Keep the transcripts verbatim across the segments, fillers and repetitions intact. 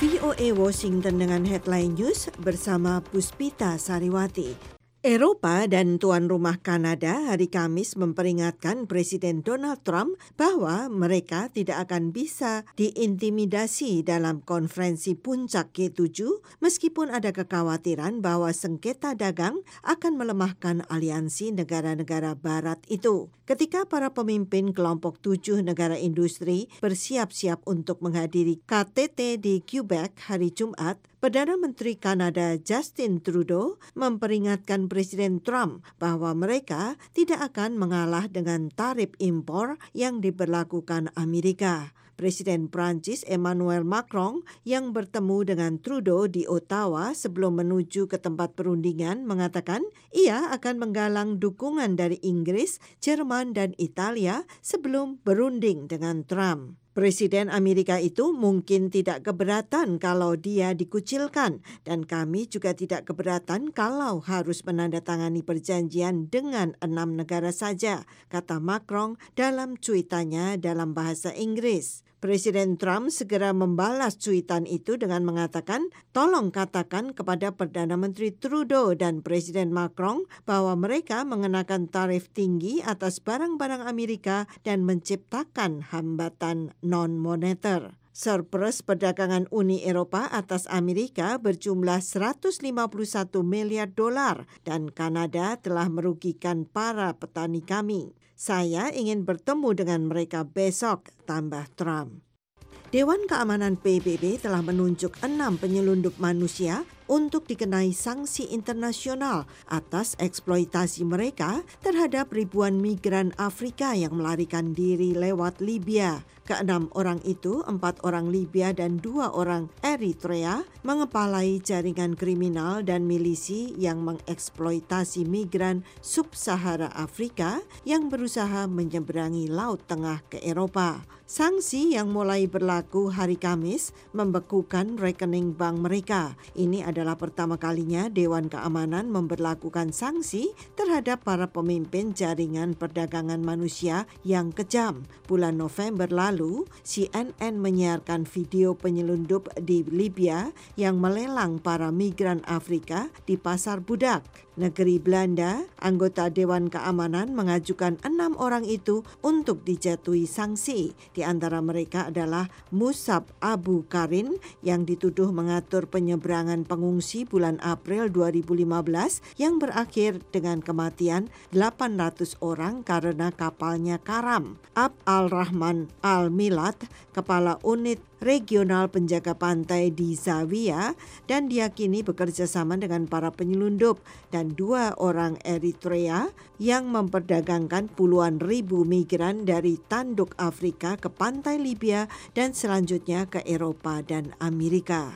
V O A Washington dengan headline news bersama Puspita Sariwati. Eropa dan tuan rumah Kanada hari Kamis memperingatkan Presiden Donald Trump bahwa mereka tidak akan bisa diintimidasi dalam konferensi puncak G tujuh meskipun ada kekhawatiran bahwa sengketa dagang akan melemahkan aliansi negara-negara barat itu. Ketika para pemimpin kelompok tujuh negara industri bersiap-siap untuk menghadiri K T T di Quebec hari Jumat, Perdana Menteri Kanada Justin Trudeau memperingatkan Presiden Trump bahwa mereka tidak akan mengalah dengan tarif impor yang diberlakukan Amerika. Presiden Prancis Emmanuel Macron yang bertemu dengan Trudeau di Ottawa sebelum menuju ke tempat perundingan mengatakan ia akan menggalang dukungan dari Inggris, Jerman dan Italia sebelum berunding dengan Trump. Presiden Amerika itu mungkin tidak keberatan kalau dia dikucilkan dan kami juga tidak keberatan kalau harus menandatangani perjanjian dengan enam negara saja, kata Macron dalam cuitannya dalam bahasa Inggris. Presiden Trump segera membalas cuitan itu dengan mengatakan, tolong katakan kepada Perdana Menteri Trudeau dan Presiden Macron bahwa mereka mengenakan tarif tinggi atas barang-barang Amerika dan menciptakan hambatan non-moneter. Surplus perdagangan Uni Eropa atas Amerika berjumlah seratus lima puluh satu miliar dolar dan Kanada telah merugikan para petani kami. Saya ingin bertemu dengan mereka besok, tambah Trump. Dewan Keamanan P B B telah menunjuk enam penyelundup manusia untuk dikenai sanksi internasional atas eksploitasi mereka terhadap ribuan migran Afrika yang melarikan diri lewat Libya. Keenam orang itu, empat orang Libya dan dua orang Eritrea, mengepalai jaringan kriminal dan milisi yang mengeksploitasi migran sub-Sahara Afrika yang berusaha menyeberangi Laut Tengah ke Eropa. Sanksi yang mulai berlaku hari Kamis membekukan rekening bank mereka. Ini adalah pertama kalinya Dewan Keamanan memberlakukan sanksi terhadap para pemimpin jaringan perdagangan manusia yang kejam. Bulan November lalu, C N N menyiarkan video penyelundup di Libya yang melelang para migran Afrika di pasar budak. Negeri Belanda, anggota Dewan Keamanan mengajukan enam orang itu untuk dijatuhi sanksi. Di antara mereka adalah Musab Abu Karin yang dituduh mengatur penyeberangan pengungsi bulan April dua ribu lima belas yang berakhir dengan kematian delapan ratus orang karena kapalnya karam. Ab Al-Rahman Al-Milad, kepala unit regional penjaga pantai di Zawiya dan diyakini bekerja sama dengan para penyelundup dan dua orang Eritrea yang memperdagangkan puluhan ribu migran dari tanduk Afrika ke pantai Libya dan selanjutnya ke Eropa dan Amerika.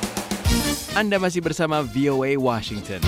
Anda masih bersama V O A Washington.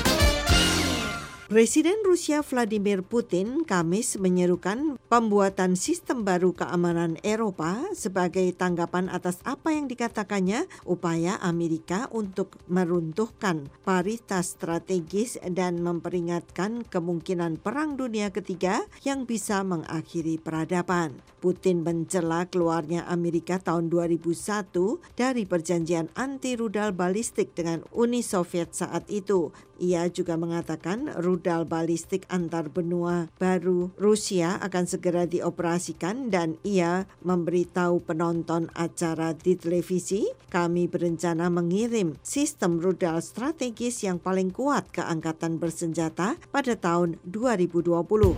Presiden Rusia Vladimir Putin Kamis menyerukan pembuatan sistem baru keamanan Eropa sebagai tanggapan atas apa yang dikatakannya upaya Amerika untuk meruntuhkan paritas strategis dan memperingatkan kemungkinan Perang Dunia Ketiga yang bisa mengakhiri peradaban. Putin mencela keluarnya Amerika tahun dua ribu satu dari perjanjian anti rudal balistik dengan Uni Soviet saat itu. Ia juga mengatakan rudal balistik antar benua baru Rusia akan segera dioperasikan dan ia memberitahu penonton acara di televisi, kami berencana mengirim sistem rudal strategis yang paling kuat ke angkatan bersenjata pada tahun dua ribu dua puluh.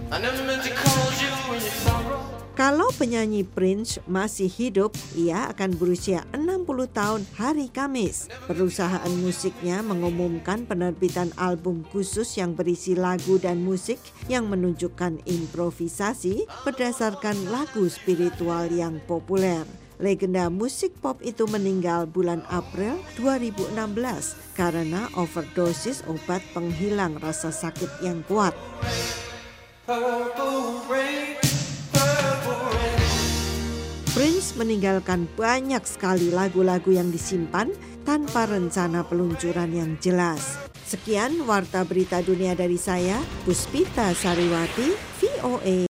Kalau penyanyi Prince masih hidup, ia akan berusia enam puluh tahun hari Kamis. Perusahaan musiknya mengumumkan penerbitan album khusus yang berisi lagu dan musik yang menunjukkan improvisasi berdasarkan lagu spiritual yang populer. Legenda musik pop itu meninggal bulan April dua ribu enam belas karena overdosis obat penghilang rasa sakit yang kuat. Prince meninggalkan banyak sekali lagu-lagu yang disimpan tanpa rencana peluncuran yang jelas. Sekian warta berita dunia dari saya, Puspita Sariwati, V O A.